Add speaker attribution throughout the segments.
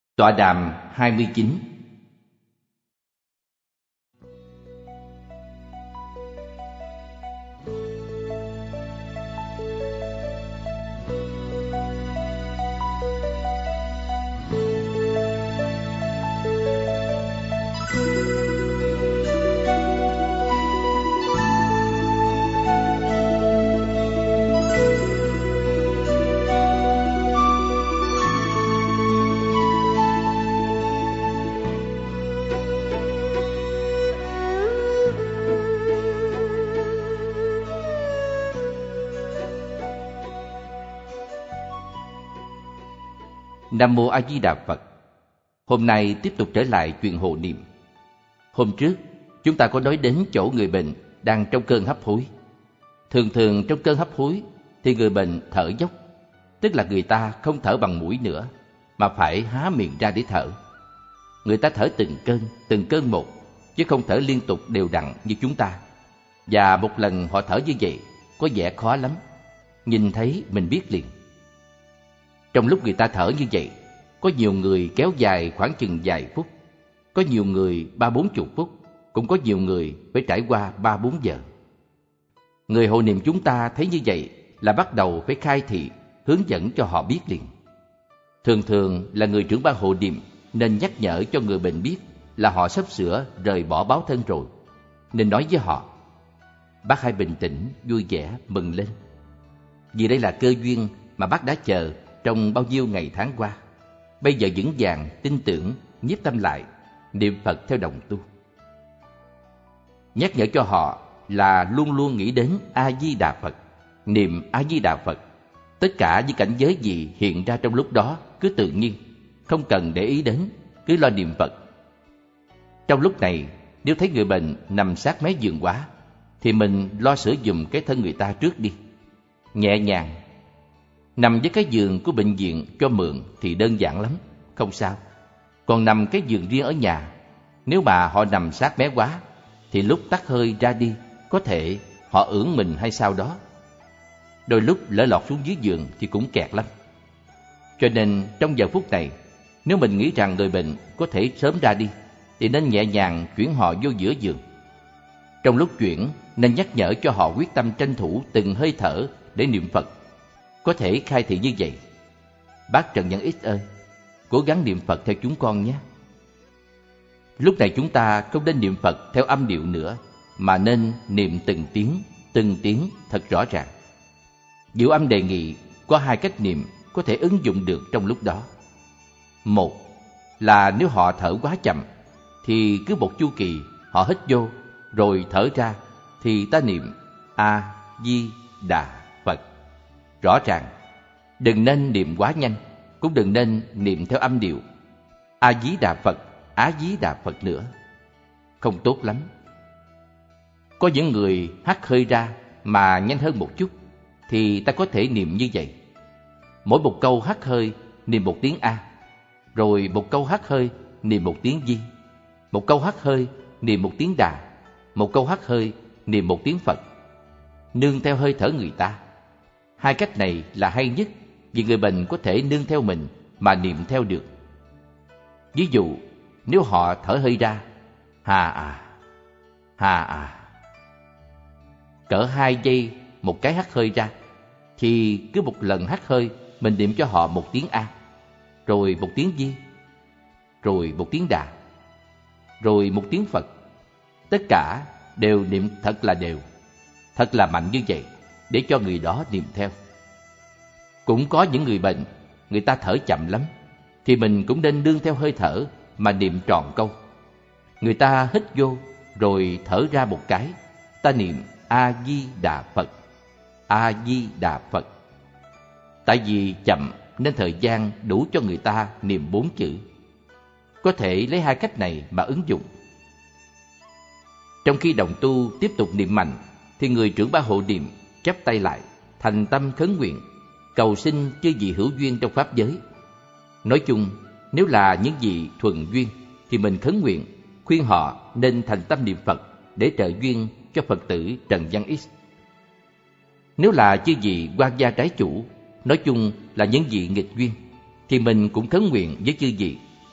Speaker 1: Tọa đàm 29. Nam Mô A Di Đà Phật. Hôm nay tiếp tục trở lại chuyện hộ niệm. Hôm trước, chúng ta có nói đến chỗ người bệnh đang trong cơn hấp hối. Thường thường trong cơn hấp hối thì người bệnh thở dốc, tức là người ta không thở bằng mũi nữa, mà phải há miệng ra để thở. Người ta thở từng cơn một, chứ không thở liên tục đều đặn như chúng ta. Và một lần họ thở như vậy, có vẻ khó lắm. Nhìn thấy mình biết liền. Trong lúc người ta thở như vậy, có nhiều người kéo dài khoảng chừng vài phút, có nhiều người 30-40 phút, cũng có nhiều người phải trải qua 3-4 giờ. Người hộ niệm chúng ta thấy như vậy là bắt đầu phải khai thị, hướng dẫn cho họ biết liền. Thường thường là người trưởng ban hộ niệm nên nhắc nhở cho người bệnh biết là họ sắp sửa rời bỏ báo thân rồi, nên nói với họ: bác hãy bình tĩnh, vui vẻ, mừng lên. Vì đây là cơ duyên mà bác đã chờ trong bao nhiêu ngày tháng qua. Bây giờ vững vàng, tin tưởng, nhiếp tâm lại, niệm Phật theo đồng tu. Nhắc nhở cho họ là luôn luôn nghĩ đến A-di-đà Phật, niệm A-di-đà Phật. Tất cả những cảnh giới gì hiện ra trong lúc đó cứ tự nhiên, không cần để ý đến, cứ lo niệm Phật. Trong lúc này, nếu thấy người bệnh nằm sát mé giường quá, thì mình lo sửa giùm cái thân người ta trước đi. Nhẹ nhàng. Nằm với cái giường của bệnh viện cho mượn thì đơn giản lắm, không sao. Còn nằm cái giường riêng ở nhà, nếu mà họ nằm sát mé quá, thì lúc tắt hơi ra đi, có thể họ ưỡn mình hay sao đó. Đôi lúc lỡ lọt xuống dưới giường thì cũng kẹt lắm. Cho nên trong giờ phút này, nếu mình nghĩ rằng người bệnh có thể sớm ra đi, thì nên nhẹ nhàng chuyển họ vô giữa giường. Trong lúc chuyển, nên nhắc nhở cho họ quyết tâm tranh thủ từng hơi thở để niệm Phật. Có thể khai thị như vậy: bác Trần Văn X ơi, cố gắng niệm Phật theo chúng con nhé. Lúc này chúng ta không nên niệm Phật theo âm điệu nữa, mà nên niệm từng tiếng thật rõ ràng. Diệu Âm đề nghị có 2 cách niệm có thể ứng dụng được trong lúc đó. Một là nếu họ thở quá chậm, thì cứ một chu kỳ họ hít vô rồi thở ra, thì ta niệm A-di-đà Phật. Rõ ràng, đừng nên niệm quá nhanh, cũng đừng nên niệm theo âm điệu A-di-đà Phật, Á-di-đà Phật nữa. Không tốt lắm. Có những người hắt hơi ra mà nhanh hơn một chút, thì ta có thể niệm như vậy. Mỗi một câu hắt hơi niệm một tiếng A, rồi một câu hắt hơi niệm một tiếng Di, một câu hắt hơi niệm một tiếng Đà, một câu hắt hơi niệm một tiếng Phật. Nương theo hơi thở người ta. 2 cách này là hay nhất, vì người bệnh có thể nương theo mình mà niệm theo được. Ví dụ, nếu họ thở hơi ra hà à, cỡ 2 giây một cái hắt hơi ra, thì cứ một lần hắt hơi mình niệm cho họ một tiếng A, rồi một tiếng Di, rồi một tiếng Đà, rồi một tiếng Phật. Tất cả đều niệm thật là đều, thật là mạnh như vậy, để cho người đó niệm theo. Cũng có những người bệnh, người ta thở chậm lắm, thì mình cũng nên nương theo hơi thở mà niệm tròn câu. Người ta hít vô rồi thở ra một cái, ta niệm A-di-đà Phật, A-di-đà Phật. Tại vì chậm nên thời gian đủ cho người ta niệm 4 chữ. Có thể lấy 2 cách này mà ứng dụng. Trong khi đồng tu tiếp tục niệm mạnh, thì người trưởng ban hộ niệm chắp tay lại, thành tâm khấn nguyện, cầu xin chư vị hữu duyên trong pháp giới. Nói chung, nếu là những vị thuần duyên thì mình khấn nguyện, khuyên họ nên thành tâm niệm Phật để trợ duyên cho Phật tử Trần Văn X. Nếu là chư vị quan gia trái chủ, nói chung là những vị nghịch duyên, thì mình cũng khấn nguyện với chư vị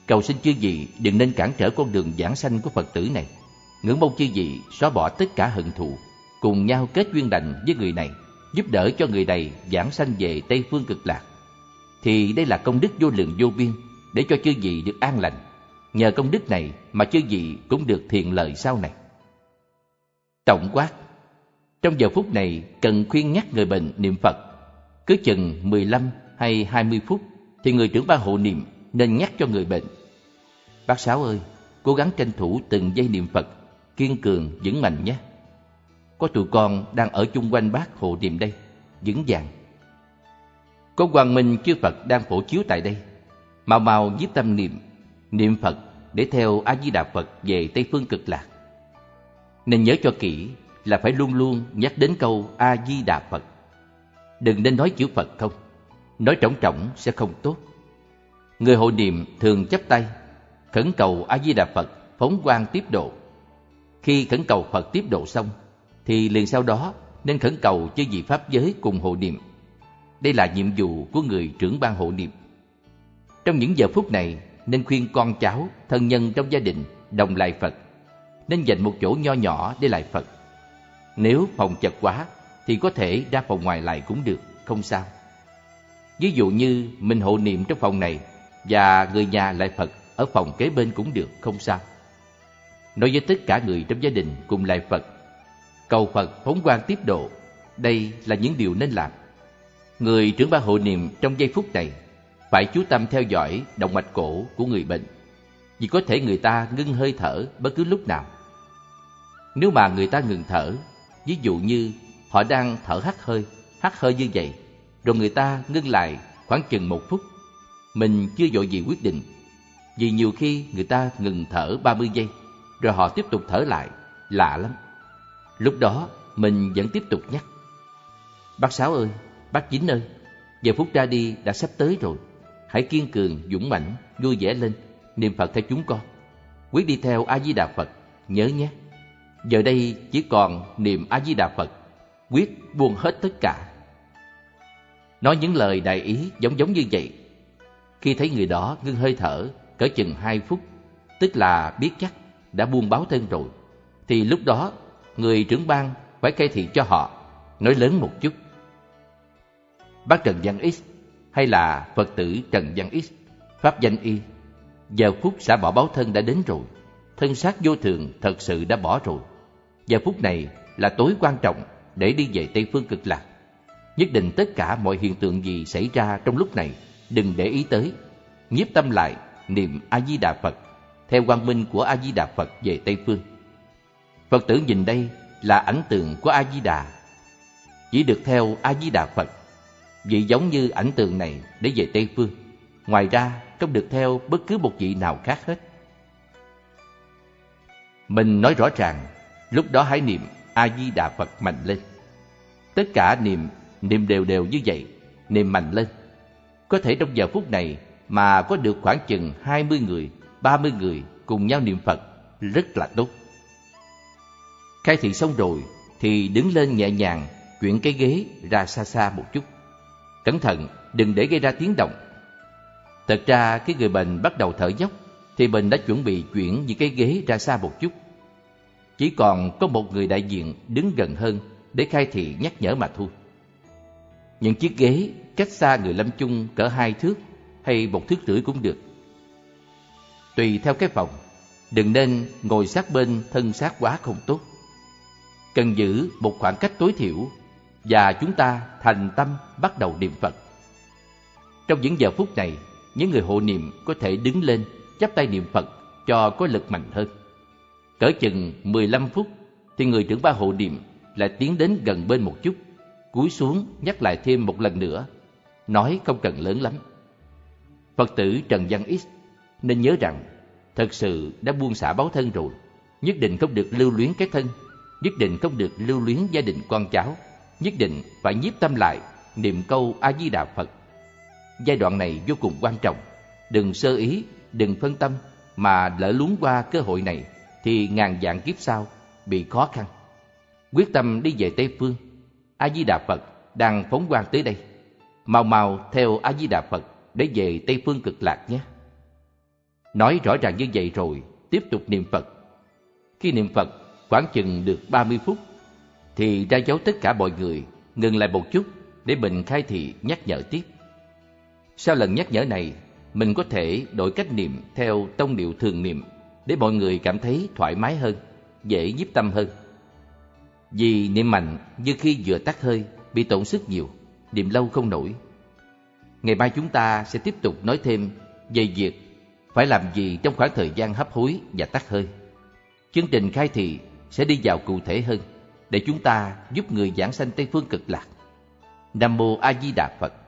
Speaker 1: Cầu xin chư vị đừng nên cản trở con đường giảng sanh của Phật tử này. Ngưỡng mong chư vị xóa bỏ tất cả hận thù, cùng nhau kết duyên lành với người này, giúp đỡ cho người này giảng sanh về Tây Phương Cực Lạc. Thì đây là công đức vô lượng vô biên để cho chư vị được an lành. Nhờ công đức này mà chư vị cũng được thiện lợi sau này. Tổng quát, trong giờ phút này cần khuyên nhắc người bệnh niệm Phật. Cứ chừng 15 hay 20 phút thì người trưởng ban hộ niệm nên nhắc cho người bệnh: bác Sáu ơi, cố gắng tranh thủ từng giây niệm Phật, kiên cường, vững mạnh nhé. Có tụi con đang ở chung quanh bác hộ niệm đây, vững vàng. Có quang minh chư Phật đang phổ chiếu tại đây. Mau mau nhiếp tâm niệm Phật để theo A Di Đà Phật về Tây Phương Cực Lạc. Nên nhớ cho kỹ là phải luôn luôn nhắc đến câu A Di Đà Phật. Đừng nên nói chữ Phật không, nói trống trỏng sẽ không tốt. Người hộ niệm thường chắp tay khẩn cầu A Di Đà Phật phóng quang tiếp độ. Khi khẩn cầu Phật tiếp độ xong thì liền sau đó nên khẩn cầu chư vị pháp giới cùng hộ niệm. Đây là nhiệm vụ của người trưởng ban hộ niệm. Trong những giờ phút này nên khuyên con cháu, thân nhân trong gia đình đồng lại Phật. Nên dành một chỗ nho nhỏ để lại Phật. Nếu phòng chật quá thì có thể ra phòng ngoài lại cũng được, không sao. Ví dụ như mình hộ niệm trong phòng này và người nhà lại Phật ở phòng kế bên cũng được, không sao. Nói với tất cả người trong gia đình cùng lại Phật, cầu Phật phóng quang tiếp độ. Đây là những điều nên làm. Người trưởng ban hộ niệm trong giây phút này phải chú tâm theo dõi động mạch cổ của người bệnh, vì có thể người ta ngưng hơi thở bất cứ lúc nào. Nếu mà người ta ngừng thở, ví dụ như họ đang thở hắt hơi như vậy, rồi người ta ngưng lại khoảng chừng 1 phút, mình chưa vội gì quyết định, vì nhiều khi người ta ngừng thở 30 giây, rồi họ tiếp tục thở lại, lạ lắm. Lúc đó mình vẫn tiếp tục nhắc: bác Sáu ơi, bác Chính ơi, giờ phút ra đi đã sắp tới rồi. Hãy kiên cường, dũng mãnh, vui vẻ lên, niệm Phật theo chúng con. Quyết đi theo A Di Đà Phật, nhớ nhé. Giờ đây chỉ còn niệm A Di Đà Phật, quyết buông hết tất cả. Nói những lời đại ý giống như vậy. Khi thấy người đó ngưng hơi thở cỡ chừng 2 phút, tức là biết chắc đã buông báo thân rồi, thì lúc đó người trưởng ban phải khai thị cho họ, nói lớn một chút: bác Trần Văn X hay là Phật tử Trần Văn X, pháp danh y, giờ phút xả bỏ báo thân đã đến rồi. Thân xác vô thường thật sự đã bỏ rồi. Giờ phút này là tối quan trọng để đi về Tây Phương Cực Lạc. Nhất định tất cả mọi hiện tượng gì xảy ra trong lúc này đừng để ý tới. Nhiếp tâm lại, niệm A Di Đà Phật, theo quang minh của A Di Đà Phật về Tây Phương. Phật tử nhìn đây là ảnh tượng của A Di Đà, chỉ được theo A Di Đà Phật, vì giống như ảnh tượng này để về Tây Phương. Ngoài ra không được theo bất cứ một vị nào khác hết. Mình nói rõ ràng, lúc đó hãy niệm A Di Đà Phật mạnh lên. Tất cả niệm đều như vậy, niệm mạnh lên. Có thể trong giờ phút này mà có được khoảng chừng 20 người, 30 người cùng nhau niệm Phật, rất là tốt. Khai thị xong rồi thì đứng lên nhẹ nhàng, chuyển cái ghế ra xa một chút. Cẩn thận đừng để gây ra tiếng động. Thật ra khi người bệnh bắt đầu thở dốc thì mình đã chuẩn bị chuyển những cái ghế ra xa một chút. Chỉ còn có một người đại diện đứng gần hơn để khai thị nhắc nhở mà thôi. Những chiếc ghế cách xa người lâm chung cỡ 2 thước hay 1,5 thước cũng được. Tùy theo cái phòng, đừng nên ngồi sát bên thân xác quá không tốt. Cần giữ một khoảng cách tối thiểu và chúng ta thành tâm bắt đầu niệm Phật. Trong những giờ phút này, những người hộ niệm có thể đứng lên chắp tay niệm Phật cho có lực mạnh hơn. Cỡ chừng 15 phút thì người trưởng ban hộ niệm lại tiến đến gần bên một chút, cúi xuống nhắc lại thêm một lần nữa, nói không cần lớn lắm. Phật tử Trần Văn X nên nhớ rằng thật sự đã buông xả báo thân rồi, nhất định không được lưu luyến cái thân, nhất định không được lưu luyến gia đình con cháu, nhất định phải nhiếp tâm lại niệm câu A Di Đà Phật. Giai đoạn này vô cùng quan trọng, đừng sơ ý, đừng phân tâm mà lỡ luống qua cơ hội này thì ngàn vạn kiếp sau bị khó khăn. Quyết tâm đi về Tây Phương, A Di Đà Phật đang phóng quang tới đây. Mau mau theo A Di Đà Phật để về Tây Phương Cực Lạc nhé. Nói rõ ràng như vậy rồi, tiếp tục niệm Phật. Khi niệm Phật khoảng chừng được 30 phút, thì ra dấu tất cả mọi người ngừng lại một chút để mình khai thị nhắc nhở tiếp. Sau lần nhắc nhở này, mình có thể đổi cách niệm theo tông điệu thường niệm để mọi người cảm thấy thoải mái hơn, dễ nhiếp tâm hơn. Vì niệm mạnh như khi vừa tắt hơi, bị tổn sức nhiều, niệm lâu không nổi. Ngày mai chúng ta sẽ tiếp tục nói thêm về việc phải làm gì trong khoảng thời gian hấp hối và tắt hơi. Chương trình khai thị sẽ đi vào cụ thể hơn để chúng ta giúp người giảng sanh Tây Phương Cực Lạc. Nam Mô A Di Đà Phật.